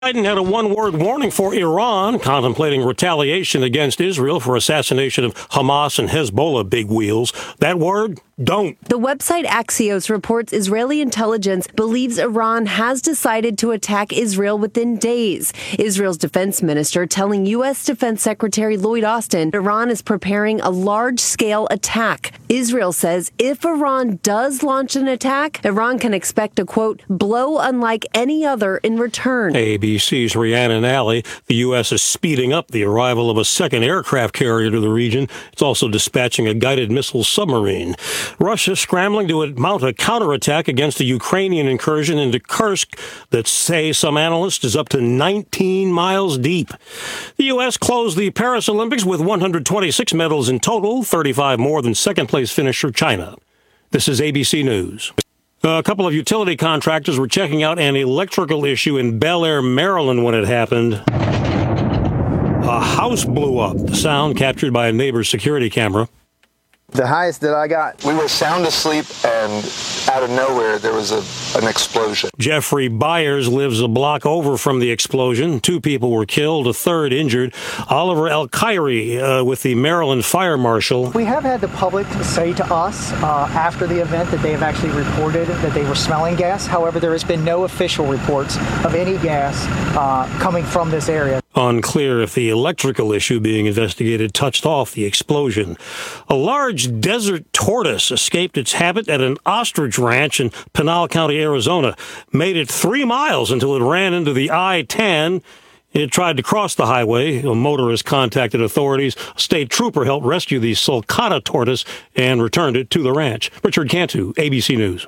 Biden had a one-word warning for Iran, contemplating retaliation against Israel for assassination of Hamas and Hezbollah big wheels. That word? Don't. The website Axios reports Israeli intelligence believes Iran has decided to attack Israel within days. Israel's defense minister telling U.S. Defense Secretary Lloyd Austin Iran is preparing a large-scale attack. Israel says if Iran does launch an attack, Iran can expect a, quote, blow unlike any other in return. ABC's Rhiannon Alley. The U.S. is speeding up the arrival of a second aircraft carrier to the region. It's also dispatching a guided missile submarine. Russia scrambling to mount a counterattack against the Ukrainian incursion into Kursk that, say some analysts, is up to 19 miles deep. The U.S. closed the Paris Olympics with 126 medals in total, 35 more than second-place finisher China. This is ABC News. A couple of utility contractors were checking out an electrical issue in Bel Air, Maryland when it happened. A house blew up, the sound captured by a neighbor's security camera. The highest that I got. We were sound asleep, and out of nowhere, there was an explosion. Jeffrey Byers lives a block over from the explosion. 2 people were killed, a third injured. Oliver El-Khairi with the Maryland Fire Marshal. We have had the public say to us after the event that they have actually reported that they were smelling gas. However, there has been no official reports of any gas coming from this area. Unclear if the electrical issue being investigated touched off the explosion. A large desert tortoise escaped its habit at an ostrich ranch in Pinal County, Arizona. Made it 3 miles until it ran into the I-10. It tried to cross the highway. A motorist contacted authorities. A state trooper helped rescue the sulcata tortoise and returned it to the ranch. Richard Cantu, ABC News.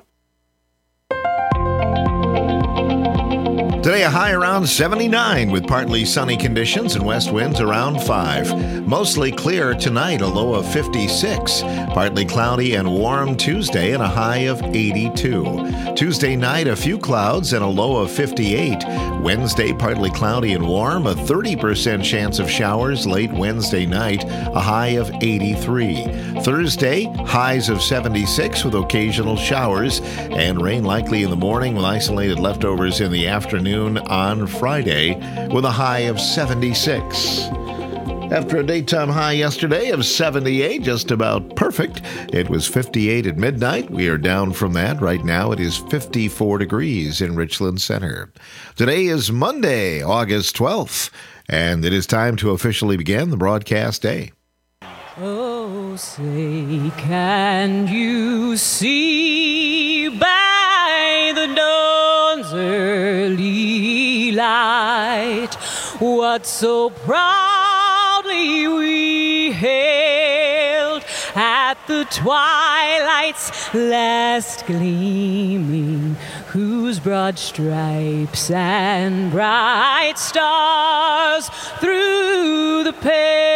Today, a high around 79 with partly sunny conditions and west winds around 5. Mostly clear tonight, a low of 56. Partly cloudy and warm Tuesday and a high of 82. Tuesday night, a few clouds and a low of 58. Wednesday, partly cloudy and warm, a 30% chance of showers late Wednesday night, a high of 83. Thursday, highs of 76 with occasional showers and rain likely in the morning with isolated leftovers in the afternoon on Friday with a high of 76. After a daytime high yesterday of 78, just about perfect, it was 58 at midnight. We are down from that. Right now it is 54 degrees in Richland Center. Today is Monday, August 12th, and it is time to officially begin the broadcast day. Oh, say, can you see by the dawn's early light what so proudly we hailed at the twilight's last gleaming, whose broad stripes and bright stars through the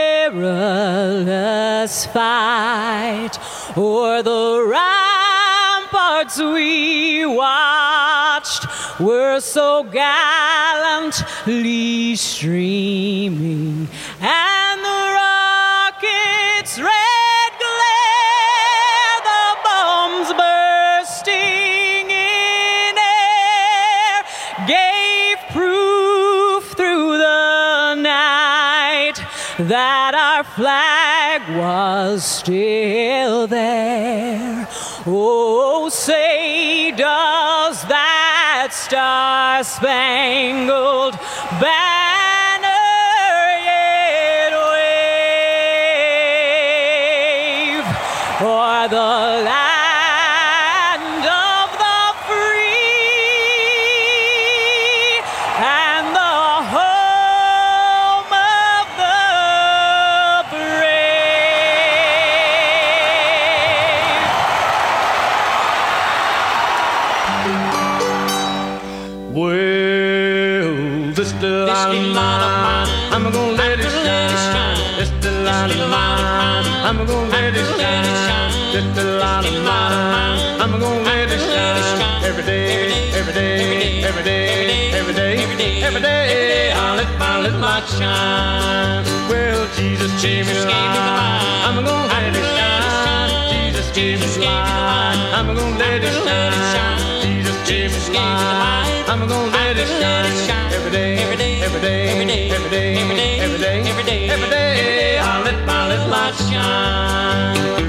perilous fight o'er the ramparts we watched were so gallantly streaming, and the rockets' red glare, the bombs bursting in air, gave proof through the night that our flag was still there. Oh, say, does that star-spangled banner yet wave o'er the land of the free and the home of the brave? Well, this the line of mine, I'm gonna let it shine. This the line of mine, I'm gonna let it shine. This the line of mine, I'm gonna let it shine. Every day, every day, every day, every day, every day, I'll let my little light shine. Well, Jesus gave me the light, I'm gonna let it shine. Jesus gave me the light, I'm gonna let it shine. Jesus Jesus gave me the light. I'm gonna let it shine every day, every day, every day, every day, every day, every day, every day, every day, every day. I'll let my little light shine.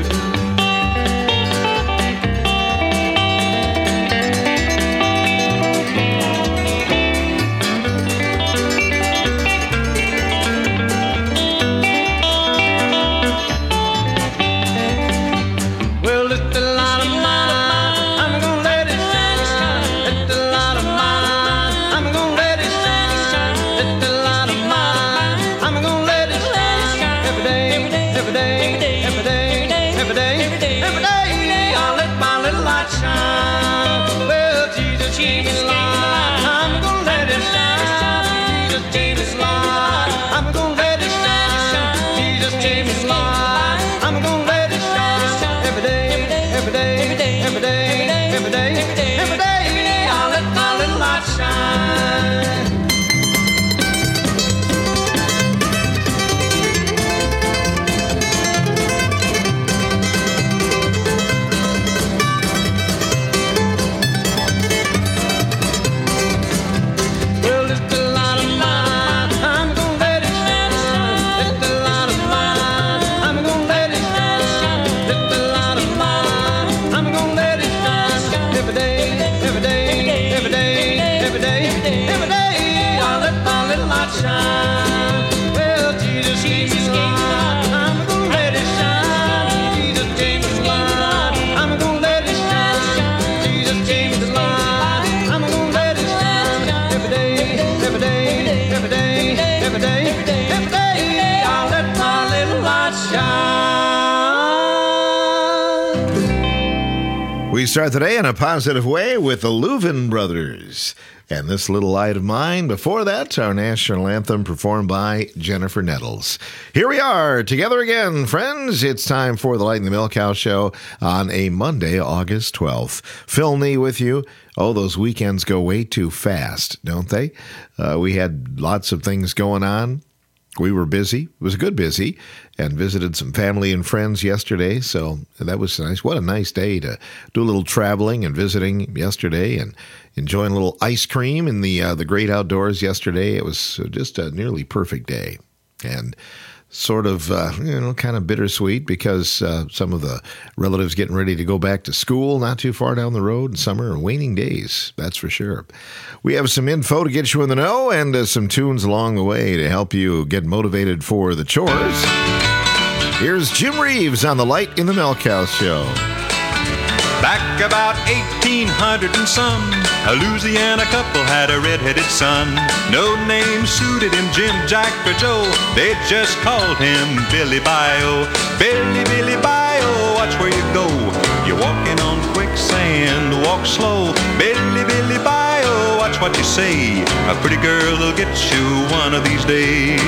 We start the day in a positive way with the Louvin Brothers and This Little Light of Mine. Before that, our national anthem performed by Jennifer Nettles. Here we are together again, friends. It's time for the Light in the Milk House show on a Monday, August 12th. Phil Nee with you. Oh, those weekends go way too fast, don't they? We had lots of things going on. We were busy. It was a good busy, and visited some family and friends yesterday, so that was nice. What a nice day to do a little traveling and visiting yesterday and enjoying a little ice cream in the great outdoors yesterday. It was just a nearly perfect day, and sort of, kind of bittersweet because some of the relatives getting ready to go back to school not too far down the road. Summer and waning days, that's for sure. We have some info to get you in the know and some tunes along the way to help you get motivated for the chores. Here's Jim Reeves on the Light in the Milk House show. Back about 1800 and some, a Louisiana couple had a red-headed son. No name suited him, Jim, Jack, or Joe. They just called him Billy Bio. Billy, Billy Bio, watch where you go. You're walking on quicksand, walk slow. Billy, Billy Bio, watch what you say. A pretty girl will get you one of these days.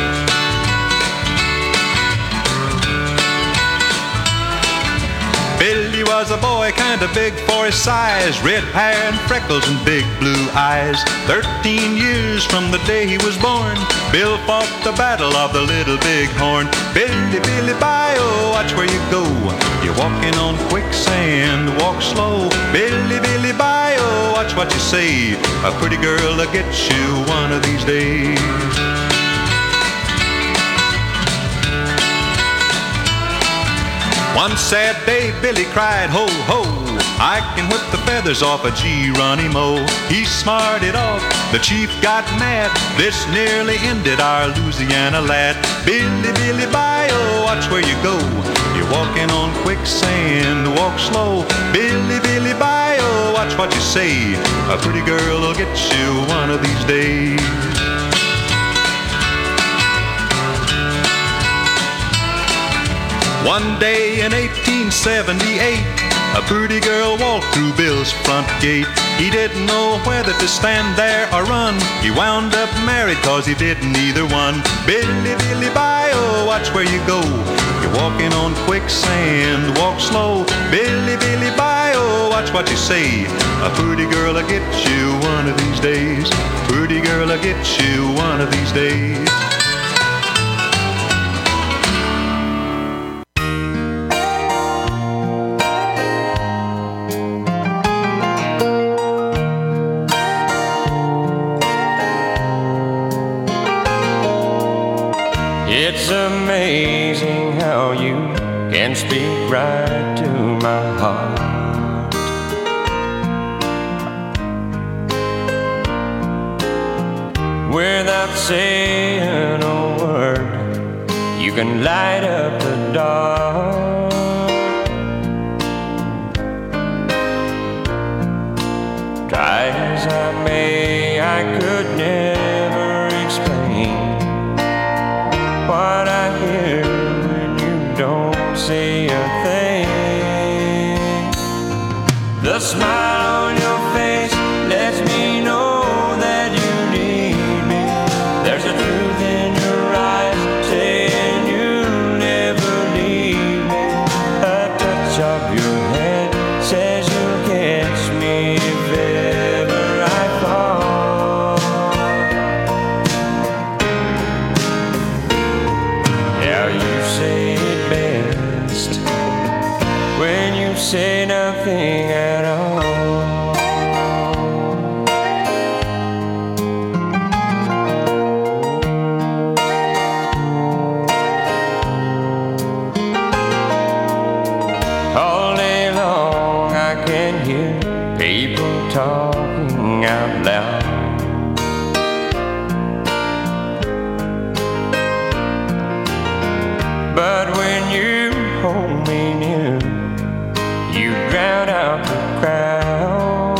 Billy was a boy kinda big for his size, red hair and freckles and big blue eyes. 13 years from the day he was born, Bill fought the battle of the Little Big Horn. Billy, Billy Bio, watch where you go. You're walking on quicksand, walk slow. Billy, Billy Bio, watch what you say. A pretty girl will get you one of these days. One sad day, Billy cried, ho, ho, I can whip the feathers off a Geronimo. He smarted off, the chief got mad. This nearly ended our Louisiana lad. Billy, Billy Bio, watch where you go. You're walking on quicksand, walk slow. Billy, Billy Bio, watch what you say. A pretty girl will get you one of these days. One day in 1878, a pretty girl walked through Bill's front gate. He didn't know whether to stand there or run. He wound up married cause he didn't either one. Billy, Billy Bio, watch where you go. You're walking on quicksand, walk slow. Billy, Billy Bio, watch what you say. A pretty girl will get you one of these days. Pretty girl will get you one of these days. It's amazing how you can speak right to my heart. Without saying a word, you can light up the dark. Try as I may, I could never explain what I hear when you don't say a thing. The smile on your face lets me know that you need me. There's a truth in your eyes saying you'll never leave me. A touch of your hand says you'll catch me if ever I fall. Yeah, you say it best when you say nothing at all. All day long I can hear people talking out loud. But when you hold me near, you drown out the crowd.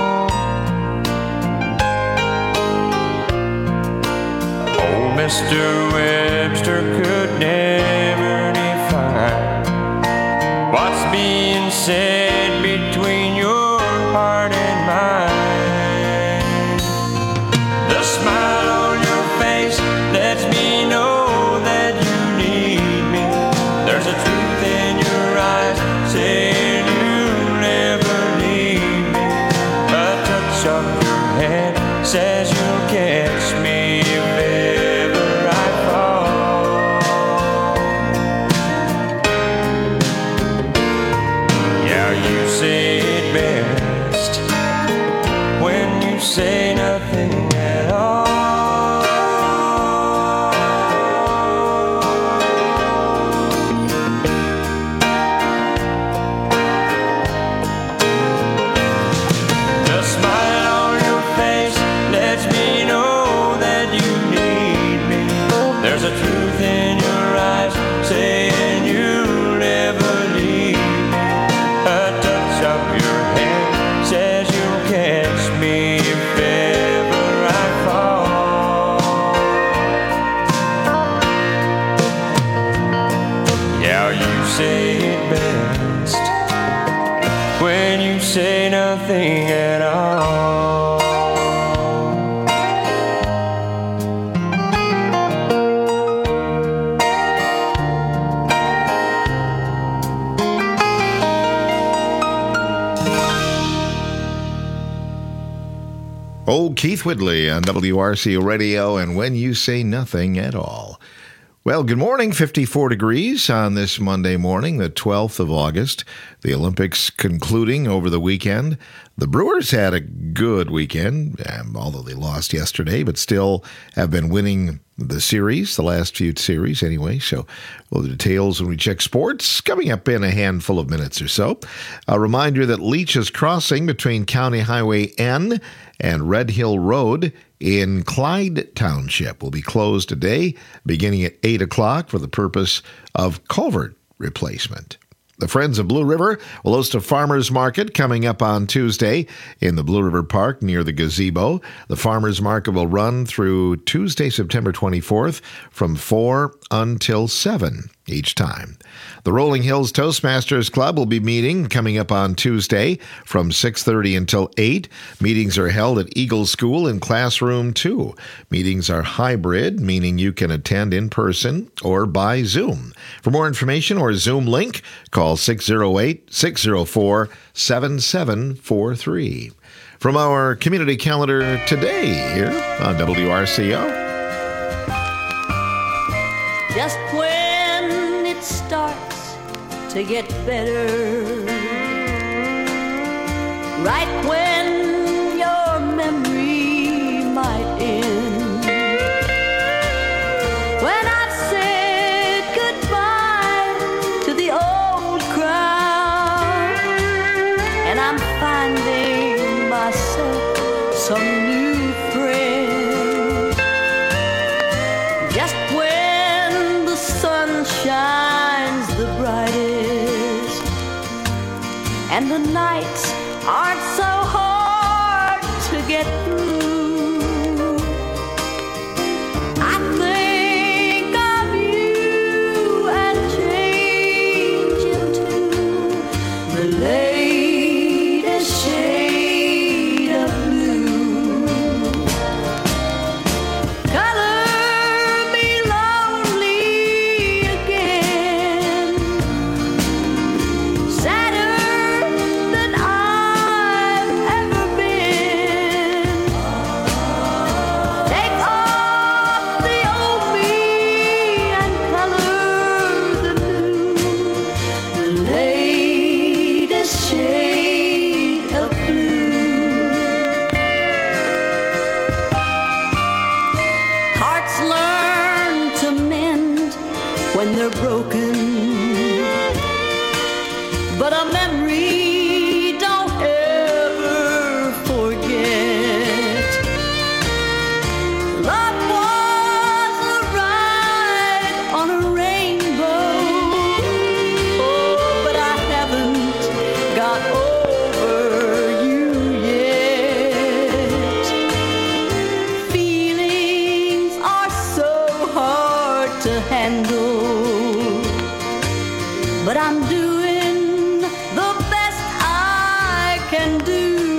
Old Mr. Webster could never define what's being said between your heart and mine. The smile on your face lets me know that you need me. There's a truth in your eyes saying you'll never leave me. A touch of your hand says you'll catch me if ever I fall. Yeah, you say it best when you say nothing at all. The smile on your face lets me know that you need me. There's a truth in your eyes saying you'll never leave me. A touch of your hand says you'll catch me if ever I fall. Yeah, you say it best when you say nothing at all. Old Keith Whitley on WRCO Radio and When You Say Nothing at All. Well, good morning. 54 degrees on this Monday morning, the 12th of August. The Olympics concluding over the weekend. The Brewers had a good weekend, although they lost yesterday, but still have been winning the series, the last few series anyway. So, well, the details when we check sports coming up in a handful of minutes or so. A reminder that Leach's Crossing between County Highway N and Red Hill Road in Clyde Township will be closed today, beginning at 8 o'clock for the purpose of culvert replacement. The Friends of Blue River will host a farmers market coming up on Tuesday in the Blue River Park near the gazebo. The farmers market will run through Tuesday, September 24th from 4 until 7 each time. The Rolling Hills Toastmasters Club will be meeting coming up on Tuesday from 6:30 until 8. Meetings are held at Eagle School in Classroom 2. Meetings are hybrid, meaning you can attend in person or by Zoom. For more information or Zoom link, call 608-604-7743. From our community calendar today here on WRCO. Just when it starts to get better, right when your memory might end, when I've said and the nights aren't so hard to get through. I think of you and change into the latest shade of blue. Color me lonely again, sadder than I've ever been. Take off the old me and color the new, the latest shade of blue. Hearts learn to mend when they're broken, but a memory don't ever forget. Love was a ride on a rainbow, oh, but I haven't got over you yet. Feelings are so hard to handle, but I'm doing the best I can do.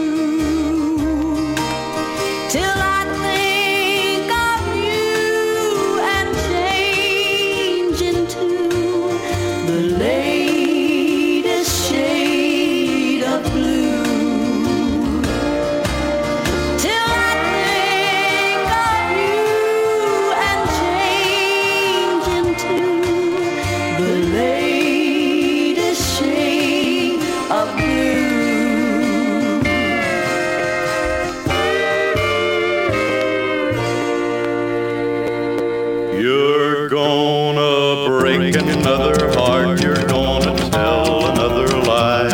Till I think of you and change into the latest shade of blue. Till I think of you and change into the latest shade of blue. You're gonna break another heart, you're gonna tell another lie.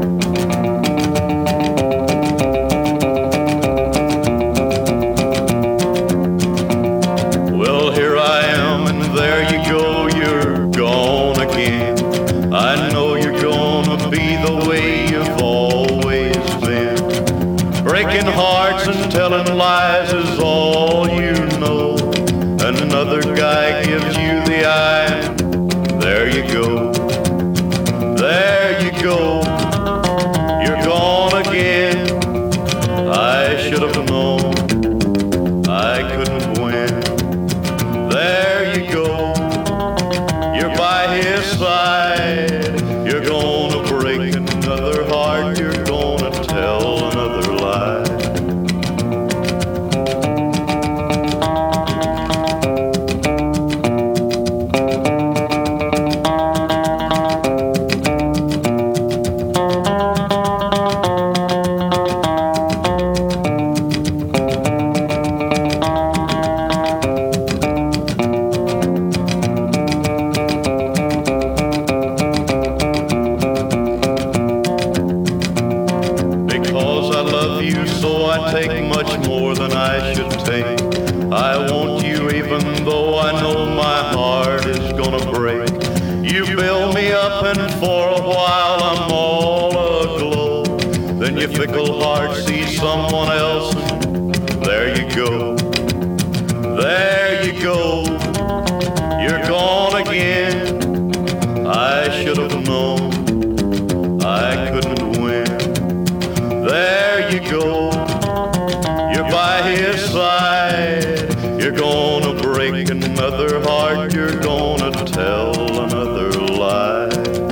Well, here I am, and there you go, you're gone again. I know you're gonna be the way you've always been. Breaking hearts and telling lies is all you know. Another guy gives you the eye, there you go. There you go, you're gone again. I should have known I couldn't win. There you go, you're by his side. You're gonna break another heart, you're gonna tell another lie. Because I love you, so I take much more than I should take. I want you even though I know my heart is gonna break. You build me up and for a while I'm all aglow. Then your fickle heart sees someone else and there you go. There you go, you're gone again. I should have known I couldn't win. There you go, you're by his side. You're gonna break another heart, you're gonna tell another lie.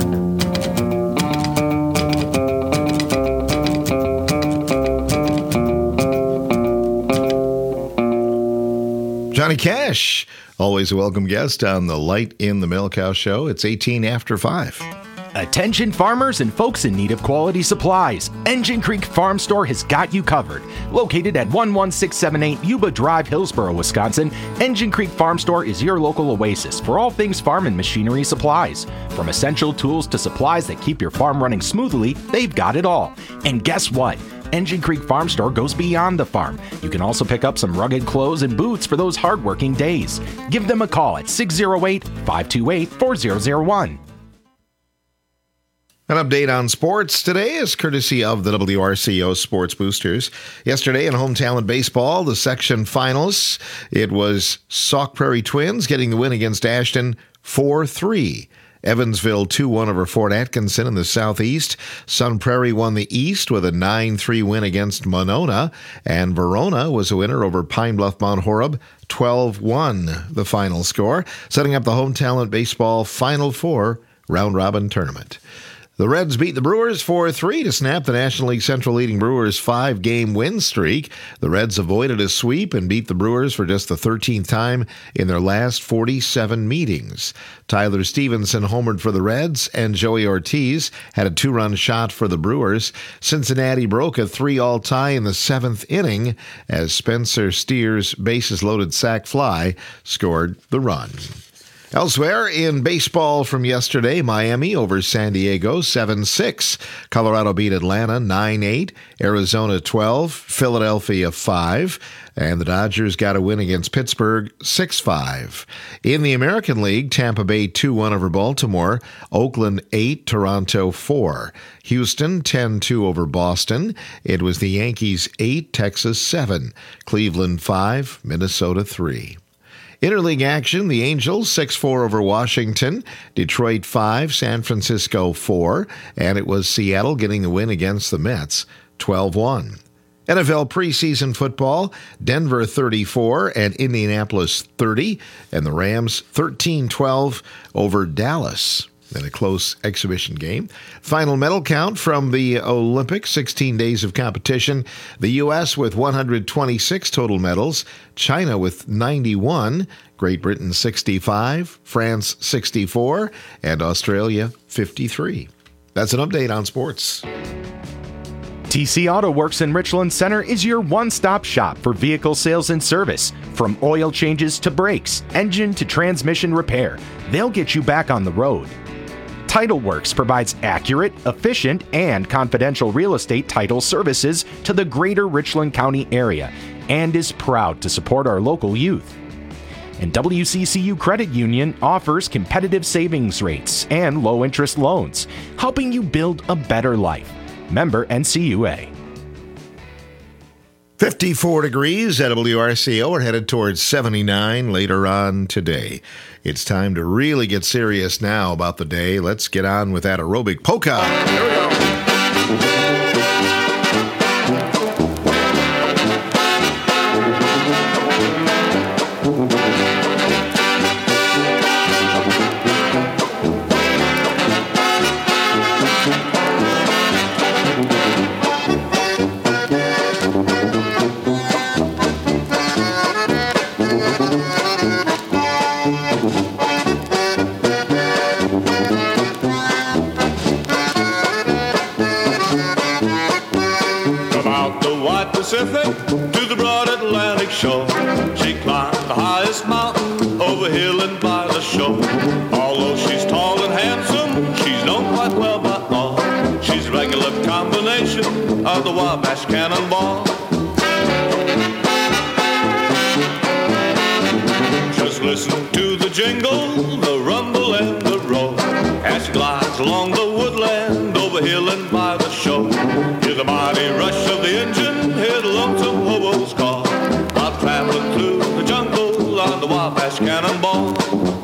Johnny Cash, always a welcome guest on the Light in the Milk House show. It's 18 after 5. Attention farmers and folks in need of quality supplies. Engine Creek Farm Store has got you covered. Located at 11678 Yuba Drive, Hillsboro, Wisconsin, Engine Creek Farm Store is your local oasis for all things farm and machinery supplies. From essential tools to supplies that keep your farm running smoothly, they've got it all. And guess what? Engine Creek Farm Store goes beyond the farm. You can also pick up some rugged clothes and boots for those hardworking days. Give them a call at 608-528-4001. An update on sports today is courtesy of the WRCO Sports Boosters. Yesterday in Home Talent Baseball, the section finals, it was Sauk Prairie Twins getting the win against Ashton 4-3. Evansville 2-1 over Fort Atkinson in the Southeast. Sun Prairie won the East with a 9-3 win against Monona. And Verona was a winner over Pine Bluff Mount Horeb, 12-1 the final score, setting up the Home Talent Baseball Final Four round-robin tournament. The Reds beat the Brewers 4-3 to snap the National League Central leading Brewers' 5-game win streak. The Reds avoided a sweep and beat the Brewers for just the 13th time in their last 47 meetings. Tyler Stevenson homered for the Reds, and Joey Ortiz had a 2-run shot for the Brewers. Cincinnati broke a 3-all tie in the 7th inning as Spencer Steer's bases-loaded sac fly scored the run. Elsewhere in baseball from yesterday, Miami over San Diego 7-6. Colorado beat Atlanta 9-8. Arizona 12. Philadelphia 5. And the Dodgers got a win against Pittsburgh 6-5. In the American League, Tampa Bay 2-1 over Baltimore. Oakland 8. Toronto 4. Houston 10-2 over Boston. It was the Yankees 8. Texas 7. Cleveland 5. Minnesota 3. Interleague action, the Angels 6-4 over Washington, Detroit 5, San Francisco 4, and it was Seattle getting the win against the Mets 12-1. NFL preseason football, Denver 34 and Indianapolis 30, and the Rams 13-12 over Dallas in a close exhibition game. Final medal count from the Olympics, 16 days of competition. The U.S. with 126 total medals, China with 91, Great Britain 65, France 64, and Australia 53. That's an update on sports. TC Auto Works in Richland Center is your one-stop shop for vehicle sales and service. From oil changes to brakes, engine to transmission repair, they'll get you back on the road. TitleWorks provides accurate, efficient, and confidential real estate title services to the greater Richland County area and is proud to support our local youth. And WCCU Credit Union offers competitive savings rates and low-interest loans, helping you build a better life. Member NCUA. 54 degrees at WRCO. We're headed towards 79 later on today. It's time to really get serious now about the day. Let's get on with that aerobic polka. Here we go. Pacific to the broad Atlantic shore. She climbed the highest mountain over hill and by the shore. Although she's tall and handsome, she's known quite well by all. She's a regular combination of the Wabash Cannonball. Just listen to the jingle, the rumble and the roll as she glides along the woodland over hill and by the shore. Hear the mighty rush of the engine, hear the lonesome hobo's call, while traveling through the jungle on the Wabash Cannonball.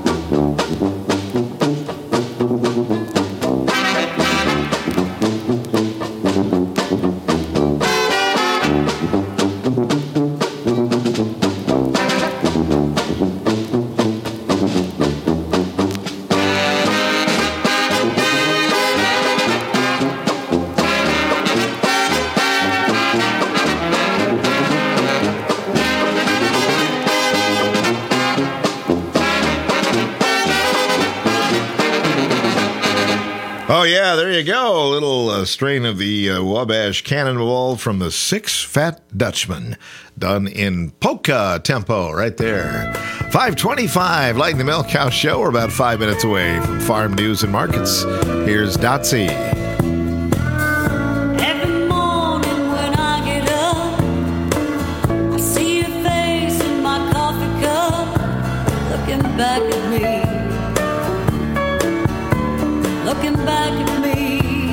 Oh, yeah, there you go. A little strain of the Wabash Cannonball from the Six Fat Dutchmen, done in polka tempo right there. 5:25, Light in the Milk House Show. We're about 5 minutes away from Farm News and Markets. Here's Dotsy. Every morning when I get up, I see your face in my coffee cup, looking back at me. Looking back at me.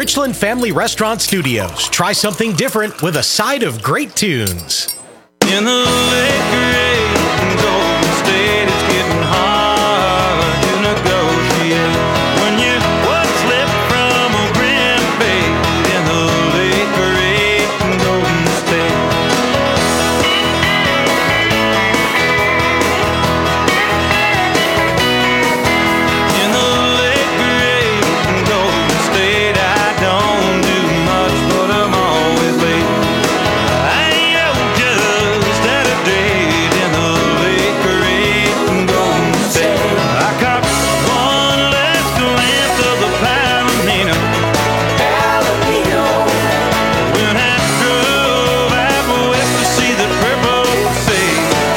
Richland Family Restaurant Studios. Try something different with a side of great tunes. In the late great Golden State, it's getting hard to negotiate. When you would slip from a Grand Bay in the late great Golden State. In the late great Golden State, I don't do much, but I'm always late. I am just at a date in the late great Golden State. I caught one last glimpse of the Palomino. When I drove out west to see the purple sea.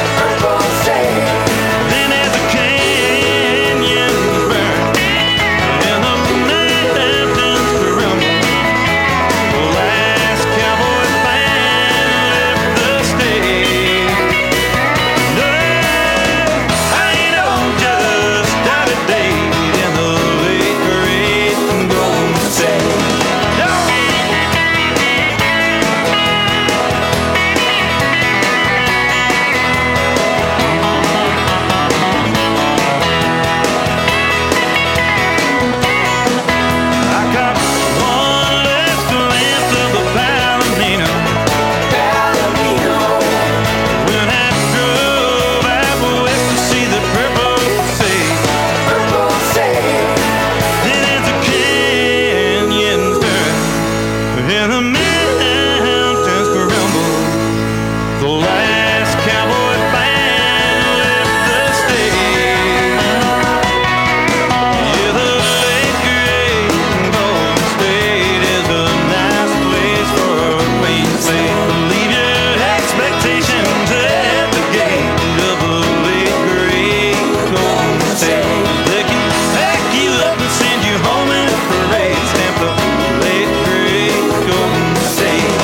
Then as the canyons burn and the mountains crumble, the last cowboy band left the stage. No, I know just out of date in the late great Golden State. I got one last glimpse of the Palomino. When I drove out west to see the purple sea. Then as the canyons turn and the mountains crumble, the last cowboy band left the stage. Yeah, the late great Golden State is a nice place for a clean slate. Leave your expectations at the gate of the late great Golden State. They can pack you up and send you home in a parade. Stamp the late great Golden State.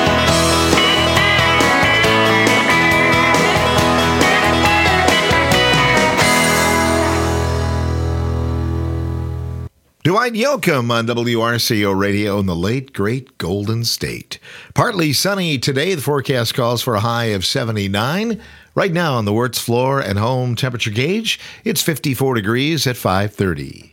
Dwight Yoakam on WRCO Radio in the late, great Golden State. Partly sunny today. The forecast calls for a high of 79. Right now on the Wirtz floor and home temperature gauge, it's 54 degrees at 5:30.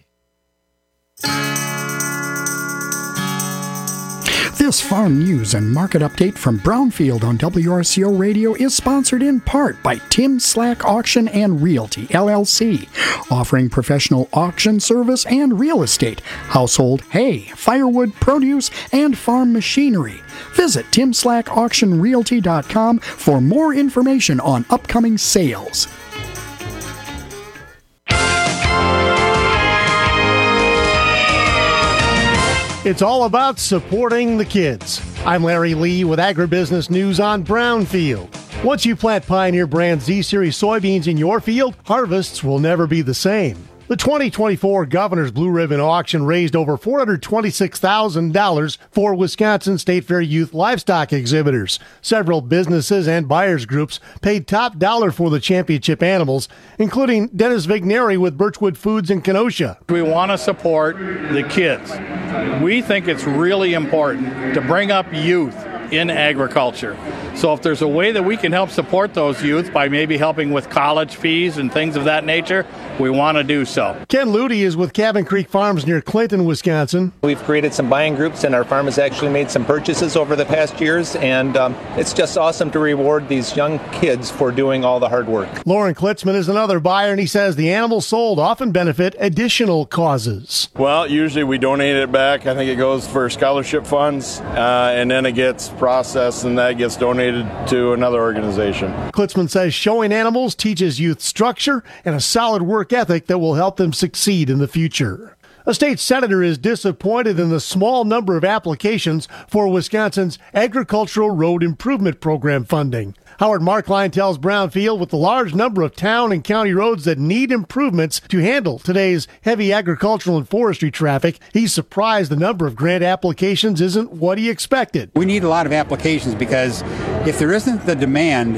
This farm news and market update from Brownfield on WRCO Radio is sponsored in part by Tim Slack Auction and Realty, LLC, offering professional auction service and real estate, household hay, firewood, produce, and farm machinery. Visit TimSlackAuctionRealty.com for more information on upcoming sales. It's all about supporting the kids. I'm Larry Lee with Agribusiness News on Brownfield. Once you plant Pioneer brand Z-Series soybeans in your field, harvests will never be the same. The 2024 Governor's Blue Ribbon Auction raised over $426,000 for Wisconsin State Fair youth livestock exhibitors. Several businesses and buyers groups paid top dollar for the championship animals, including Dennis Vigneri with Birchwood Foods in Kenosha. We want to support the kids. We think it's really important to bring up youth in agriculture. So if there's a way that we can help support those youth by maybe helping with college fees and things of that nature, we want to do so. Ken Ludy is with Cabin Creek Farms near Clinton, Wisconsin. We've created some buying groups, and our farm has actually made some purchases over the past years, and it's just awesome to reward these young kids for doing all the hard work. Lauren Klitzman is another buyer, and he says the animals sold often benefit additional causes. Well, usually we donate it back. I think it goes for scholarship funds, and then it gets processed, and that gets donated to another organization. Klitzman says showing animals teaches youth structure and a solid work ethic that will help them succeed in the future. A state senator is disappointed in the small number of applications for Wisconsin's Agricultural Road Improvement Program funding. Howard Markline tells Brownfield with the large number of town and county roads that need improvements to handle today's heavy agricultural and forestry traffic, he's surprised the number of grant applications isn't what he expected. We need a lot of applications because if there isn't the demand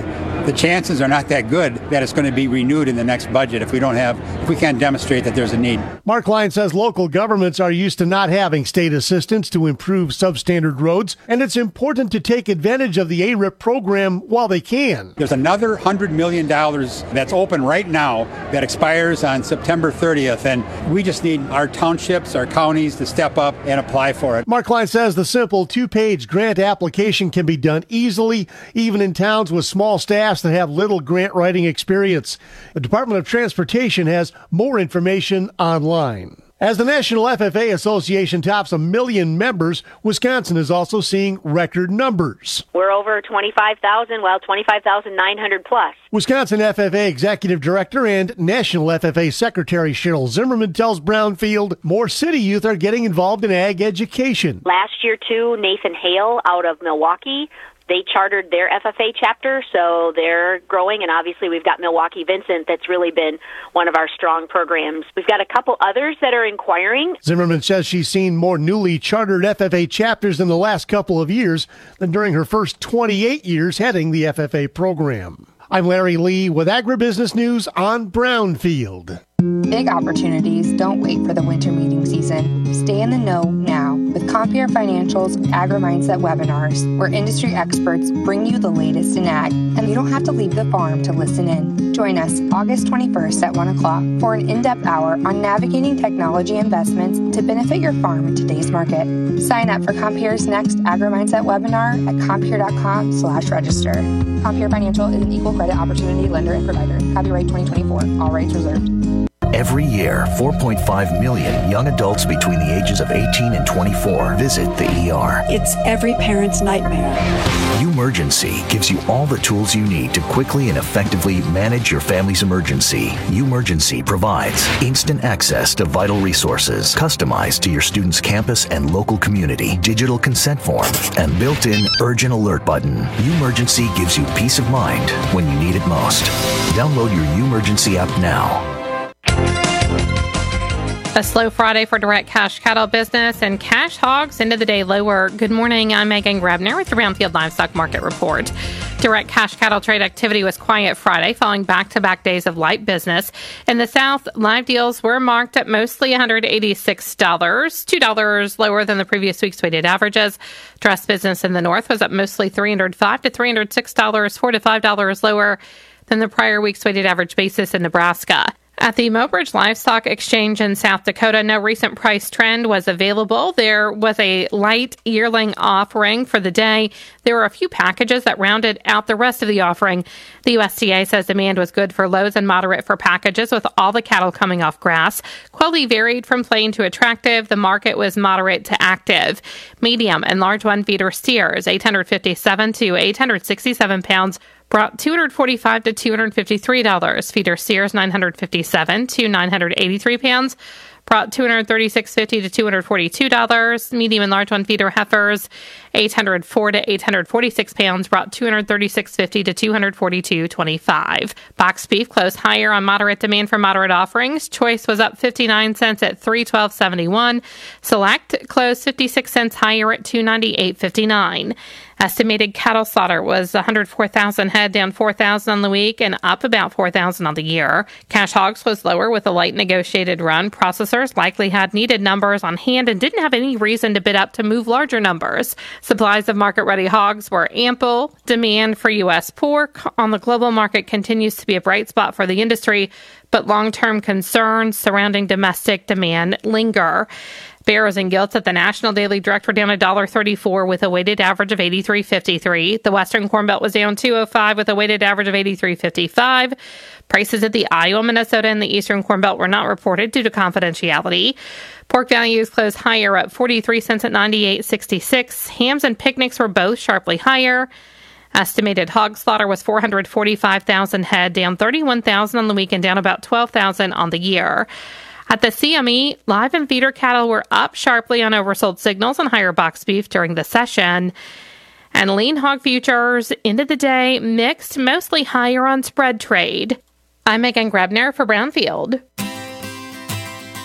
the chances are not that good that it's going to be renewed in the next budget if we can't demonstrate that there's a need. Mark Klein says local governments are used to not having state assistance to improve substandard roads, and it's important to take advantage of the ARIP program while they can. There's another $100 million that's open right now that expires on September 30th, and we just need our townships, our counties to step up and apply for it. Mark Klein says the simple 2-page grant application can be done easily, even in towns with small staffs that have little grant writing experience. The Department of Transportation has more information online. As the National FFA Association tops 1 million members, Wisconsin is also seeing record numbers. We're over 25,000, 25,900 plus. Wisconsin FFA Executive Director and National FFA Secretary Cheryl Zimmerman tells Brownfield more city youth are getting involved in ag education. Last year, too, Nathan Hale out of Milwaukee, they chartered their FFA chapter, so they're growing, and obviously we've got Milwaukee Vincent that's really been one of our strong programs. We've got a couple others that are inquiring. Zimmerman says she's seen more newly chartered FFA chapters in the last couple of years than during her first 28 years heading the FFA program. I'm Larry Lee with Agribusiness News on Brownfield. Big opportunities don't wait for the winter meeting season. Stay in the know now with Compeer Financial's Agri-Mindset webinars, where industry experts bring you the latest in ag, and you don't have to leave the farm to listen in. Join us August 21st at 1 o'clock for an in-depth hour on navigating technology investments to benefit your farm in today's market. Sign up for Compeer's next Agri-Mindset webinar at compeer.com/register. Compeer Financial is an equal credit opportunity lender and provider. Copyright 2024. All rights reserved. Every year, 4.5 million young adults between the ages of 18 and 24 visit the ER. It's every parent's nightmare. Umergency gives you all the tools you need to quickly and effectively manage your family's emergency. Umergency provides instant access to vital resources, customized to your student's campus and local community, digital consent form, and built-in urgent alert button. Umergency gives you peace of mind when you need it most. Download your Umergency app now. A slow Friday for direct cash cattle business, and cash hogs into the day lower. Good morning, I'm Megan Grebner with the Brownfield Livestock Market Report. Direct cash cattle trade activity was quiet Friday, following back-to-back days of light business. In the South, live deals were marked at mostly $186, $2 lower than the previous week's weighted averages. Dress business in the North was up mostly $305 to $306, $4 to $5 lower than the prior week's weighted average basis in Nebraska. At the Mobridge Livestock Exchange in South Dakota, no recent price trend was available. There was a light yearling offering for the day. There were a few packages that rounded out the rest of the offering. The USDA says demand was good for lows and moderate for packages, with all the cattle coming off grass. Quality varied from plain to attractive. The market was moderate to active. Medium and large one feeder steers, 857 to 867 pounds, brought $245 to $253. Feeder steers, 957 to 983 pounds, brought $236.50 to $242. Medium and large one feeder heifers, 804 to 846 pounds, brought $236.50 to $242.25. Box beef closed higher on moderate demand for moderate offerings. Choice was up 59 cents at $312.71. Select closed 56 cents higher at $298.59. Estimated cattle slaughter was 104,000 head, down 4,000 on the week and up about 4,000 on the year. Cash hogs was lower with a light negotiated run. Processors likely had needed numbers on hand and didn't have any reason to bid up to move larger numbers. Supplies of market-ready hogs were ample. Demand for U.S. pork on the global market continues to be a bright spot for the industry, but long-term concerns surrounding domestic demand linger. Barrows and gilts at the National Daily Direct were down $1.34 with a weighted average of 83.53. The Western Corn Belt was down $2.05 with a weighted average of 83.55. Prices at the Iowa, Minnesota, and the Eastern Corn Belt were not reported due to confidentiality. Pork values closed higher at 43 cents at 98.66. Hams and picnics were both sharply higher. Estimated hog slaughter was 445,000 head, down 31,000 on the week and down about 12,000 on the year. At the CME, live and feeder cattle were up sharply on oversold signals and higher box beef during the session. And lean hog futures ended the day mixed, mostly higher on spread trade. I'm Megan Grebner for Brownfield.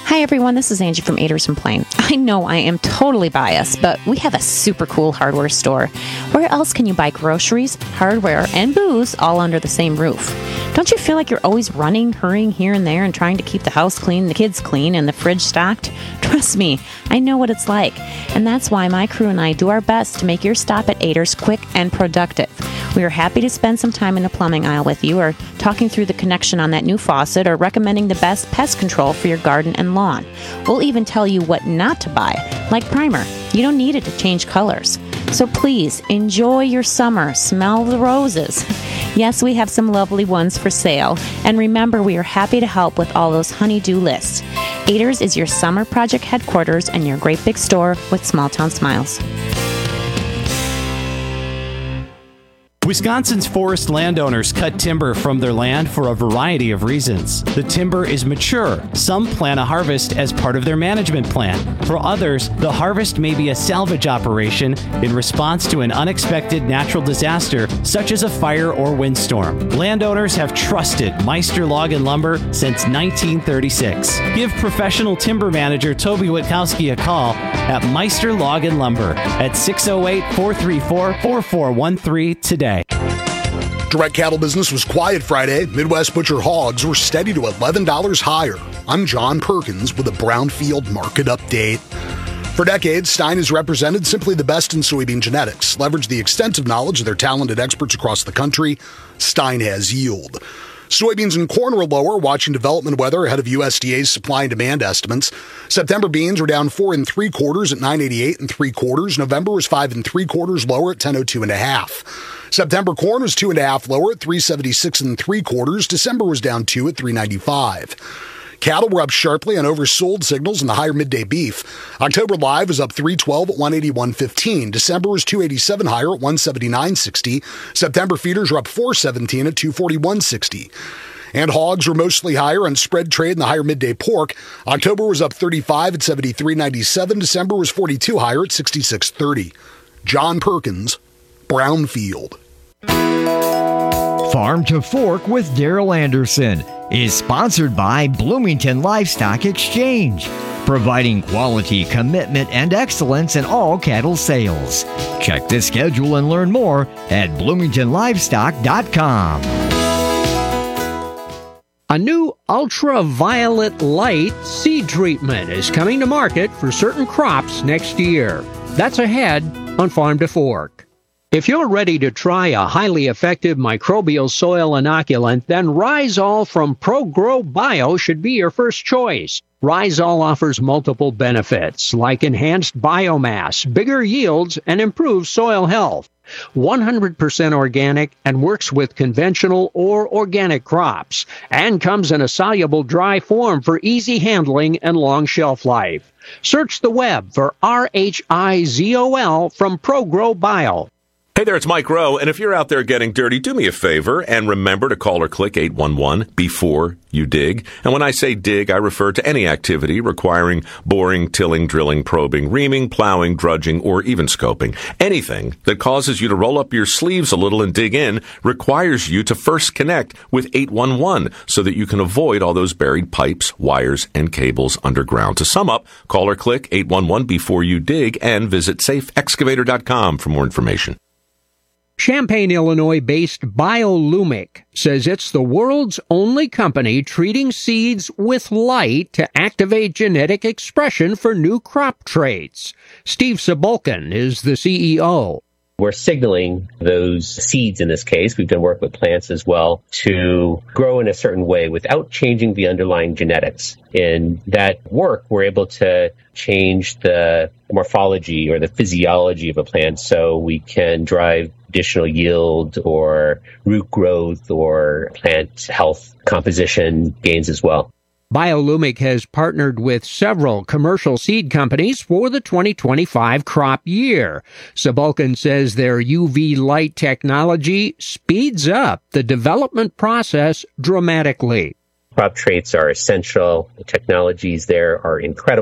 Hi everyone, this is Angie from Aderson Plain. I know I am totally biased, but we have a super cool hardware store. Where else can you buy groceries, hardware, and booze all under the same roof? Don't you feel like you're always running, hurrying here and there and trying to keep the house clean, the kids clean, and the fridge stocked? Trust me, I know what it's like. And that's why my crew and I do our best to make your stop at Aders quick and productive. We are happy to spend some time in the plumbing aisle with you, or talking through the connection on that new faucet, or recommending the best pest control for your garden and lawn. We'll even tell you what not to buy, like primer. You don't need it to change colors. So please, enjoy your summer. Smell the roses. Yes, we have some lovely ones for sale. And remember, we are happy to help with all those honey-do lists. Aders is your summer project headquarters and your great big store with small town smiles. Wisconsin's forest landowners cut timber from their land for a variety of reasons. The timber is mature. Some plan a harvest as part of their management plan. For others, the harvest may be a salvage operation in response to an unexpected natural disaster, such as a fire or windstorm. Landowners have trusted Meister Log and Lumber since 1936. Give professional timber manager Toby Witkowski a call at Meister Log and Lumber at 608-434-4413 today. Direct cattle business was quiet Friday. Midwest butcher hogs were steady to $11 higher. I'm John Perkins with a Brownfield market update. For decades, Stein has represented simply the best in soybean genetics. Leverage the extensive knowledge of their talented experts across the country. Stein has yield. Soybeans and corn were lower, watching development weather ahead of USDA's supply and demand estimates. September beans were down 4 3/4 at 988 3/4. November was 5 3/4 lower at 1002 1/2. September corn was 2 1/2 lower at 376 3/4. December was down 2 at 395. Cattle were up sharply on oversold signals in the higher midday beef. October live was up 312 at 181.15. December was 287 higher at 179.60. September feeders were up 417 at 241.60. And hogs were mostly higher on spread trade in the higher midday pork. October was up 35 at 73.97. December was 42 higher at 66.30. John Perkins, Brownfield. Farm to Fork with Daryl Anderson is sponsored by Bloomington Livestock Exchange, providing quality, commitment, and excellence in all cattle sales. Check the schedule and learn more at bloomingtonlivestock.com. A new ultraviolet light seed treatment is coming to market for certain crops next year. That's ahead on Farm to Fork. If you're ready to try a highly effective microbial soil inoculant, then Rhizol from ProGrow Bio should be your first choice. Rhizol offers multiple benefits like enhanced biomass, bigger yields, and improved soil health. 100% organic and works with conventional or organic crops, and comes in a soluble dry form for easy handling and long shelf life. Search the web for RHIZOL from ProGrow Bio. Hey there, it's Mike Rowe, and if you're out there getting dirty, do me a favor and remember to call or click 811 before you dig. And when I say dig, I refer to any activity requiring boring, tilling, drilling, probing, reaming, plowing, drudging, or even scoping. Anything that causes you to roll up your sleeves a little and dig in requires you to first connect with 811 so that you can avoid all those buried pipes, wires, and cables underground. To sum up, call or click 811 before you dig and visit safeexcavator.com for more information. Champaign, Illinois-based Biolumic says it's the world's only company treating seeds with light to activate genetic expression for new crop traits. Steve Cebulkin is the CEO. We're signaling those seeds in this case. We've done work with plants as well to grow in a certain way without changing the underlying genetics. In that work, we're able to change the morphology or the physiology of a plant so we can drive additional yield or root growth or plant health composition gains as well. Biolumic has partnered with several commercial seed companies for the 2025 crop year. Cebulkin says their UV light technology speeds up the development process dramatically. Crop traits are essential. The technologies there are incredible.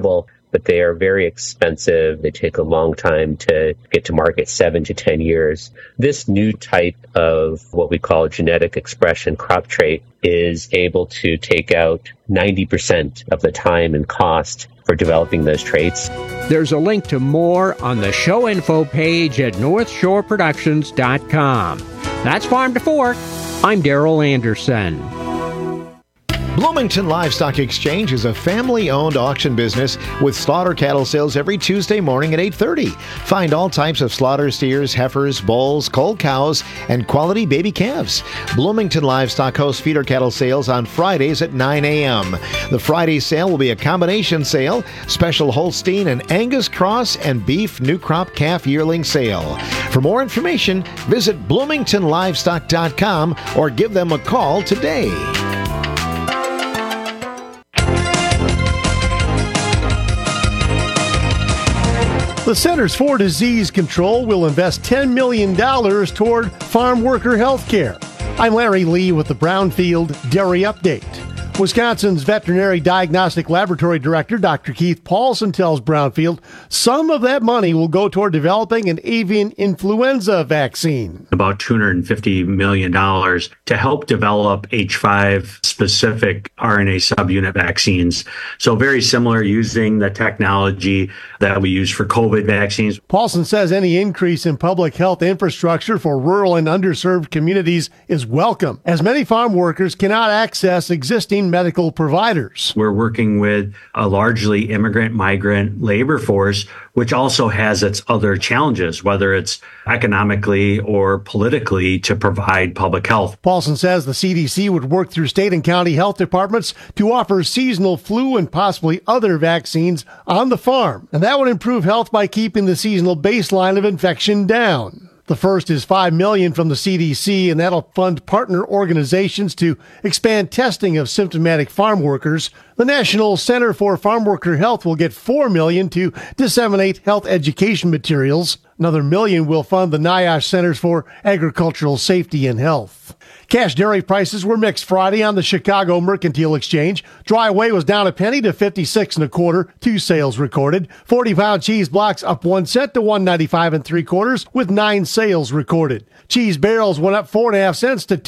but they are very expensive. They take a long time to get to market, 7 to 10 years. This new type of what we call genetic expression crop trait is able to take out 90% of the time and cost for developing those traits. There's a link to more on the show info page at northshoreproductions.com. That's Farm to Fork. I'm Darrell Anderson. Bloomington Livestock Exchange is a family-owned auction business with slaughter cattle sales every Tuesday morning at 8:30. Find all types of slaughter steers, heifers, bulls, cull cows, and quality baby calves. Bloomington Livestock hosts feeder cattle sales on Fridays at 9 a.m. The Friday sale will be a combination sale, special Holstein and Angus cross and beef new crop calf yearling sale. For more information, visit bloomingtonlivestock.com or give them a call today. The Centers for Disease Control will invest $10 million toward farm worker health care. I'm Larry Lee with the Brownfield Dairy Update. Wisconsin's Veterinary Diagnostic Laboratory Director, Dr. Keith Paulson, tells Brownfield some of that money will go toward developing an avian influenza vaccine. About $250 million to help develop H5-specific RNA subunit vaccines. So very similar, using the technology that we use for COVID vaccines. Paulson says any increase in public health infrastructure for rural and underserved communities is welcome, as many farm workers cannot access existing medical providers. We're working with a largely immigrant migrant labor force, which also has its other challenges, whether it's economically or politically, to provide public health. Paulson says the CDC would work through state and county health departments to offer seasonal flu and possibly other vaccines on the farm, and that would improve health by keeping the seasonal baseline of infection down. The first is $5 million from the CDC, and that'll fund partner organizations to expand testing of symptomatic farm workers. The National Center for Farm Worker Health will get $4 million to disseminate health education materials. Another $1 million will fund the NIOSH Centers for Agricultural Safety and Health. Cash dairy prices were mixed Friday on the Chicago Mercantile Exchange. Dry whey was down a penny to 56 1/4. 2 sales recorded. 40-pound cheese blocks up 1 cent to 1.95 3/4, with 9 sales recorded. Cheese barrels went up 4.5 cents to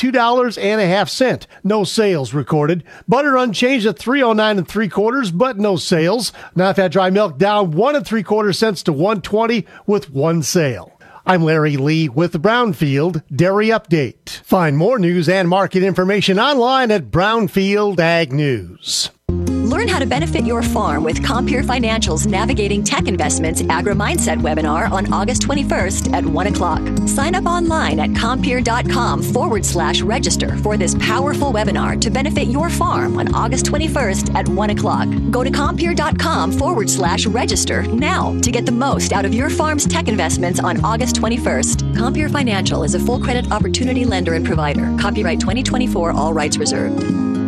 $2.50. No sales recorded. Butter unchanged at 3.09 3/4, but no sales. Non-fat dry milk down 1 3/4 cents to 1.20, with 1 sale. I'm Larry Lee with the Brownfield Dairy Update. Find more news and market information online at Brownfield Ag News. Learn how to benefit your farm with Compeer Financial's Navigating Tech Investments Agri-Mindset webinar on August 21st at 1 o'clock. Sign up online at compeer.com/register for this powerful webinar to benefit your farm on August 21st at 1 o'clock. Go to compeer.com/register now to get the most out of your farm's tech investments on August 21st. Compeer Financial is a full credit opportunity lender and provider. Copyright 2024, all rights reserved.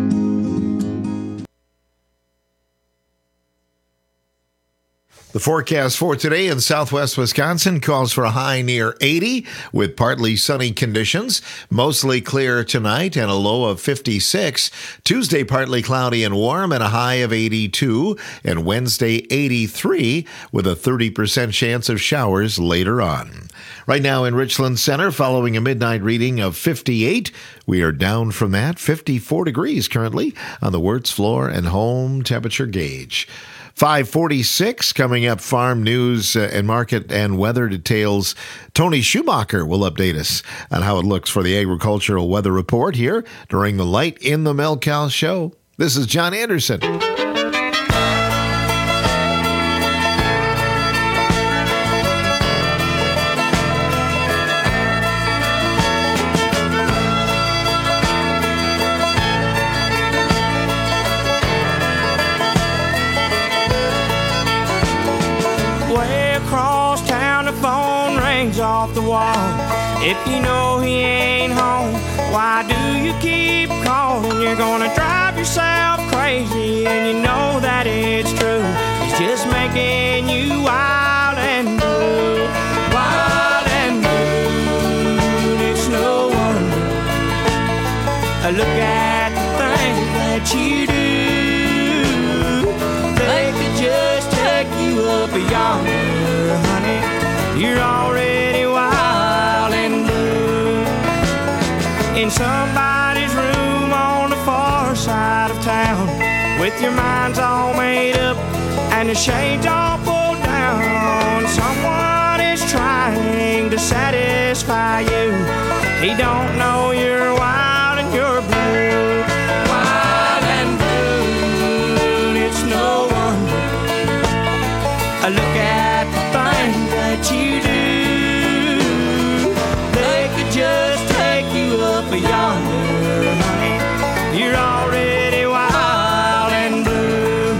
The forecast for today in southwest Wisconsin calls for a high near 80 with partly sunny conditions. Mostly clear tonight and a low of 56. Tuesday, partly cloudy and warm and a high of 82. And Wednesday, 83 with a 30% chance of showers later on. Right now in Richland Center, following a midnight reading of 58, we are down from that. 54 degrees currently on the Wirtz floor and home temperature gauge. 5:46 coming up, farm news and market and weather details. Tony Schumacher will update us on how it looks for the agricultural weather report here during the Light in the Mel-Cal show. This is John Anderson. Off the wall. If you know he ain't home, why do you keep calling? You're gonna drive yourself crazy, and you know that it's true. It's just making you wild and blue, wild and blue. And it's no wonder. Look at the things that you do. They could just take up yonder, honey. You're already wild and blue. In somebody's room on the far side of town, with your mind's all made up and the shades all pulled down. Someone is trying to satisfy you. He don't know you're wild and you're blue. Wild and blue, it's no wonder. Look at the things that you do. They could just take you up yonder, honey. You're already wild and blue.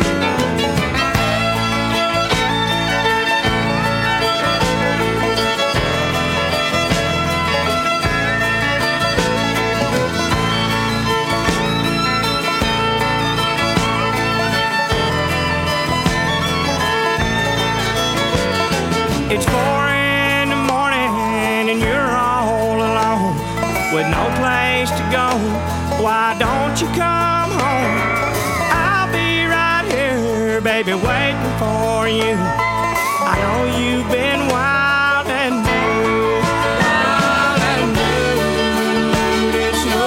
It's 4 in the morning and you're all alone with no place to go. Why don't you come home? I'll be right here, baby, waiting for you. I know you've been wild and blue. Wild and blue, it's no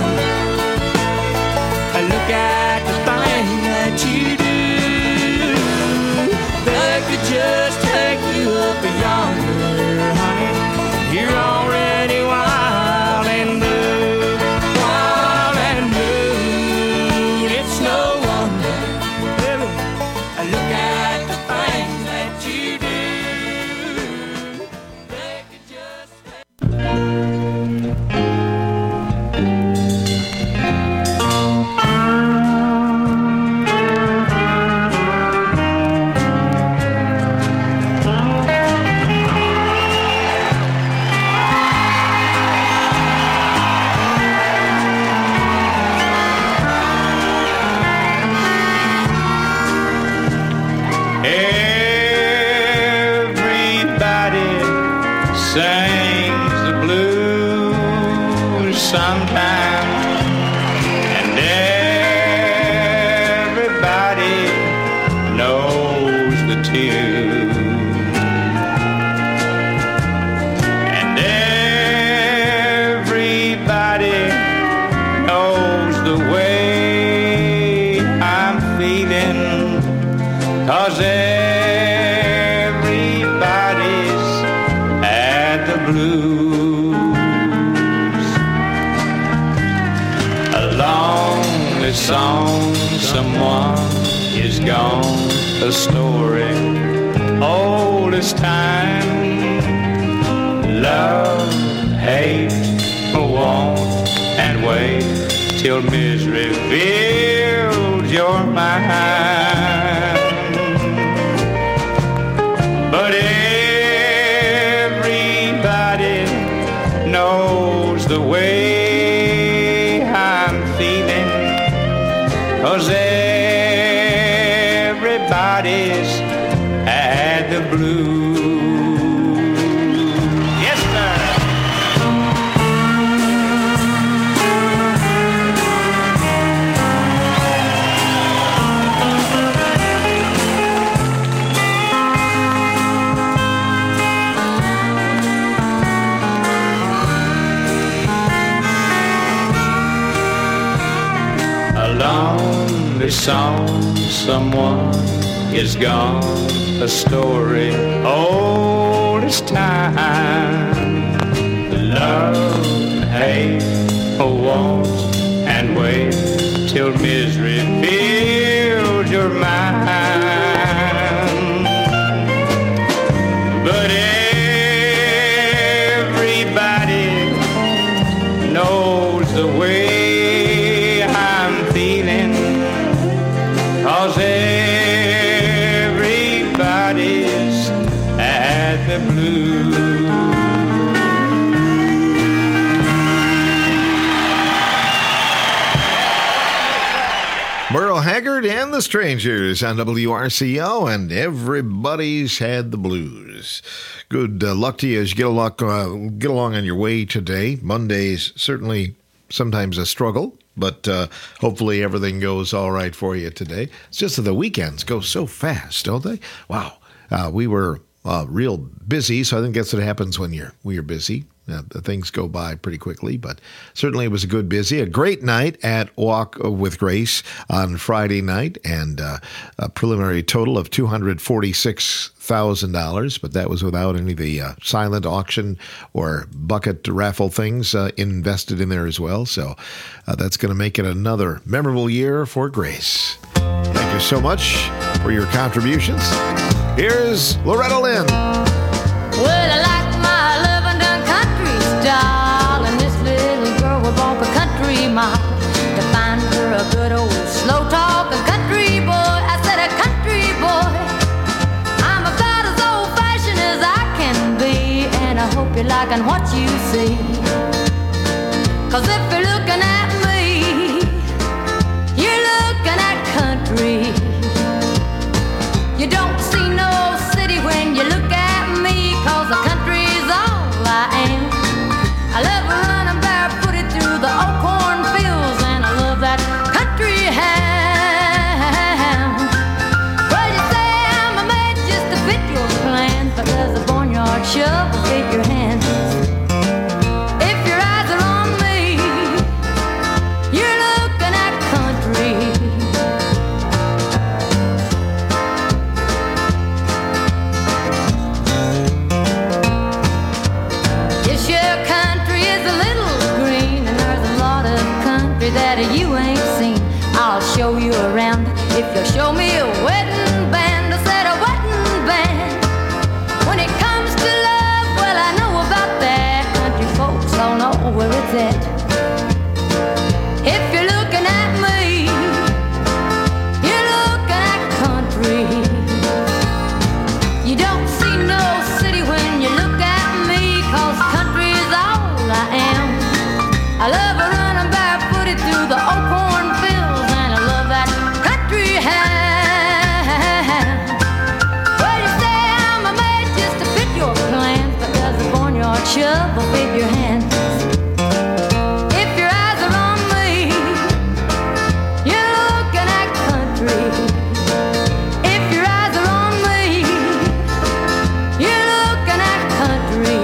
wonder. Look at the thing that you do. They could just take you up yonder, honey. You're already wild and blue. Wild and blue, it's no wonder. Baby, look at the things that you do. They could just sings the blues sometimes, and everybody knows the tune, and everybody knows the way I'm feeling, 'cause everybody's had the blues. Along this song, someone is gone, a story old as time. Love, hate, want, and wait till misery fills your mind. But everybody knows the way I'm feeling, 'cause everybody's had the blues. Yes, sir. Along this song, someone is gone, a story old as time. Love, hate, want, and wait till misery fills your mind. But everybody knows the way I'm feeling, 'cause everybody's at the blues. Merle Haggard and the Strangers on WRCO, and everybody's had the blues. Good luck to you as you get along on your way today. Monday's certainly sometimes a struggle. but hopefully everything goes all right for you today. It's just that the weekends go so fast, don't they? Wow. We were real busy, so I think that's what happens when you're busy. Things go by pretty quickly, but certainly it was a great night at Walk with Grace on Friday night, and a preliminary total of $246,000, but that was without any of the silent auction or bucket raffle things invested in there as well. So that's going to make it another memorable year for Grace. Thank you so much for your contributions. Here's Loretta Lynn. Well, I like my love and done country style, and this little girl will walk a country mile to find her a good old slow talking country boy. I said a country boy. I'm about as old fashioned as I can be, and I hope you're liking what you see. 'Cause if you're looking at me, you're looking at country. You don't see no city when you look at me, 'cause the country's all I am. I love running barefooted through the old cornfields, and I love that country ham. Well, you say I'm a man just to fit your plans, but there's a barnyard shovel fit your hands. If your eyes are on me, you're looking at country. That you ain't seen, I'll show you around if you'll show me a wedding band. I said a wedding band. When it comes to love, well, I know about that. Country folks all know where it's at. If you're looking at me, you're looking at country. You don't see no city when you look at me, 'cause country's all I am. I love running barefooted through the old cornfields, and I love that country ham. Well, you say I'm a man just to fit your plans, but does the barnyard shovel fit your hands? If your eyes are on me, you're looking at country. If your eyes are on me, you're looking at country.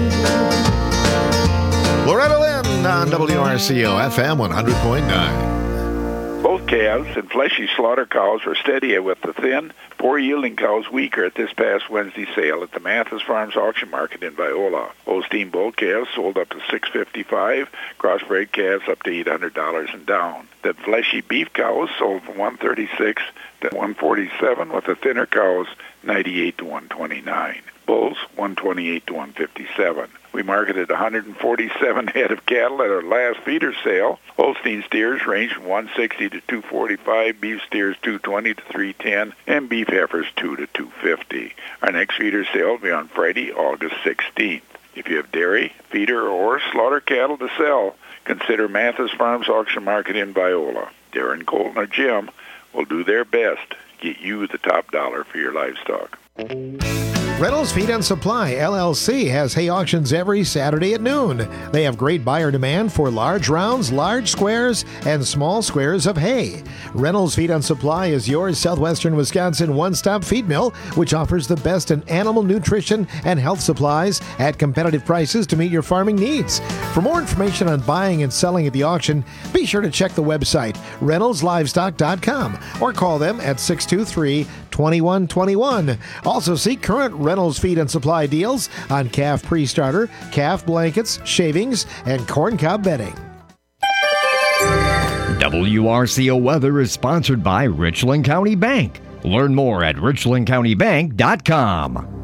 Loretta Lynn on WRCO FM 100.9. Both calves and fleshy slaughter cows were steady with the thin, poor-yielding cows weaker at this past Wednesday sale at the Mathis Farms Auction Market in Viola. Holstein bull calves sold up to $655, crossbred calves up to $800 and down. The fleshy beef cows sold from $136 to $147, with the thinner cows $98 to $129. Bulls $128 to $157. We marketed 147 head of cattle at our last feeder sale. Holstein steers range from $160 to $245, beef steers $220 to $310, and beef heifers $2 to $250. Our next feeder sale will be on Friday, August 16th. If you have dairy, feeder, or slaughter cattle to sell, consider Mathis Farms Auction Market in Viola. Darren, Colton, or Jim will do their best to get you the top dollar for your livestock. Reynolds Feed and Supply, LLC, has hay auctions every Saturday at noon. They have great buyer demand for large rounds, large squares, and small squares of hay. Reynolds Feed and Supply is your southwestern Wisconsin one-stop feed mill, which offers the best in animal nutrition and health supplies at competitive prices to meet your farming needs. For more information on buying and selling at the auction, be sure to check the website, reynoldslivestock.com, or call them at 623-2121. Also see current Reynolds Feed and Supply deals on calf pre-starter, calf blankets, shavings, and corncob bedding. WRCO Weather is sponsored by Richland County Bank. Learn more at richlandcountybank.com.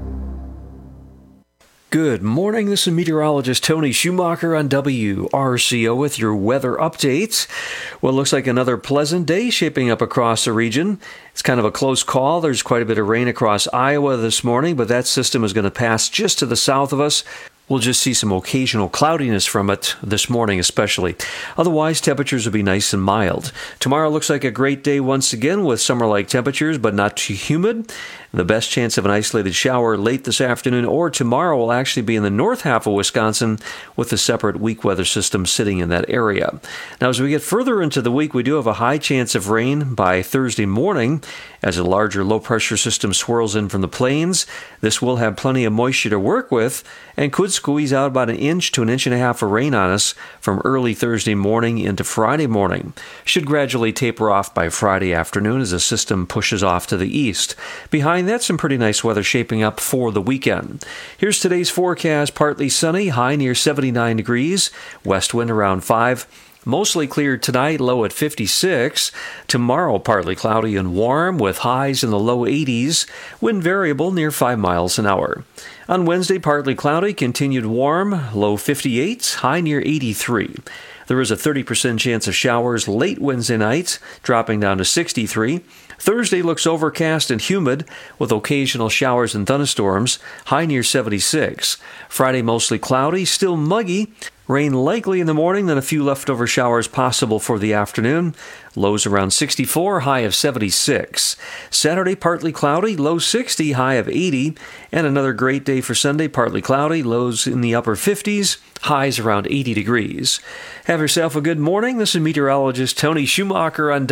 Good morning. This is meteorologist Tony Schumacher on WRCO with your weather updates. Well, it looks like another pleasant day shaping up across the region. It's kind of a close call. There's quite a bit of rain across Iowa this morning, but that system is going to pass just to the south of us. We'll just see some occasional cloudiness from it this morning especially. Otherwise, temperatures will be nice and mild. Tomorrow looks like a great day once again with summer-like temperatures, but not too humid. The best chance of an isolated shower late this afternoon or tomorrow will actually be in the north half of Wisconsin with a separate weak weather system sitting in that area. Now, as we get further into the week, we do have a high chance of rain by Thursday morning as a larger low-pressure system swirls in from the plains. This will have plenty of moisture to work with and could squeeze out about 1 inch to 1.5 inches of rain on us from early Thursday morning into Friday morning. Should gradually taper off by Friday afternoon as the system pushes off to the east. Behind that, some pretty nice weather shaping up for the weekend. Here's today's forecast. Partly sunny, high near 79 degrees, west wind around 5. Mostly clear tonight, low at 56. Tomorrow, partly cloudy and warm with highs in the low 80s. Wind variable near 5 miles an hour. On Wednesday, partly cloudy, continued warm, low 58, high near 83. There is a 30% chance of showers late Wednesday night, dropping down to 63. Thursday looks overcast and humid with occasional showers and thunderstorms, high near 76. Friday mostly cloudy, still muggy. Rain likely in the morning, then a few leftover showers possible for the afternoon. Lows around 64, high of 76. Saturday partly cloudy, low 60, high of 80. And another great day for Sunday, partly cloudy, lows in the upper 50s, highs around 80 degrees. Have yourself a good morning. This is meteorologist Tony Schumacher on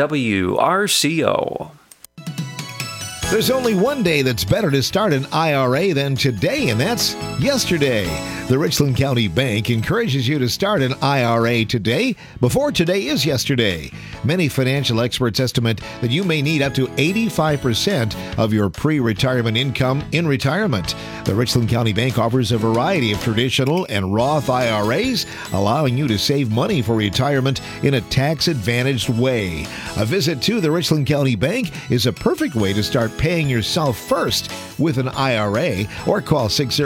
WRCO. There's only one day that's better to start an IRA than today, and that's yesterday. The Richland County Bank encourages you to start an IRA today before today is yesterday. Many financial experts estimate that you may need up to 85% of your pre-retirement income in retirement. The Richland County Bank offers a variety of traditional and Roth IRAs, allowing you to save money for retirement in a tax-advantaged way. A visit to the Richland County Bank is a perfect way to start paying yourself first with an IRA, or call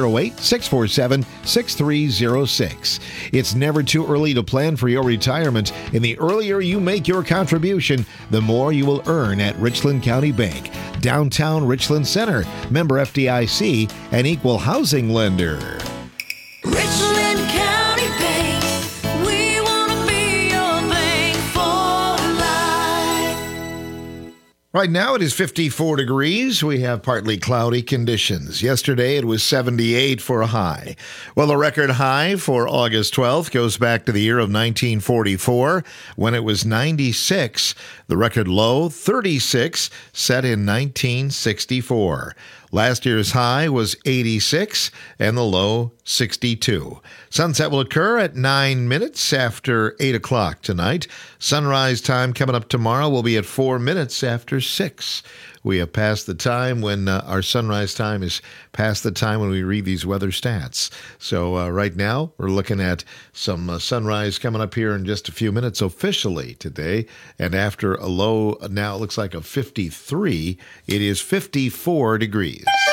608-647-6306. It's never too early to plan for your retirement, and the earlier you make your contribution, the more you will earn at Richland County Bank, downtown Richland Center, member FDIC, and equal housing lender. Richland County Bank, we want to be your bank for life. Right now it is 54 degrees. We have partly cloudy conditions. Yesterday it was 78 for a high. Well, the record high for August 12th goes back to the year of 1944 when it was 96. The record low, 36, set in 1964. Last year's high was 86 and the low 62. Sunset will occur at 9 minutes after 8 o'clock tonight. Sunrise time coming up tomorrow will be at 4 minutes after 6. We have passed the time when our sunrise time is past the time when we read these weather stats. So right now we're looking at some sunrise coming up here in just a few minutes officially today. And after a low now it looks like a 53, it is 54 degrees.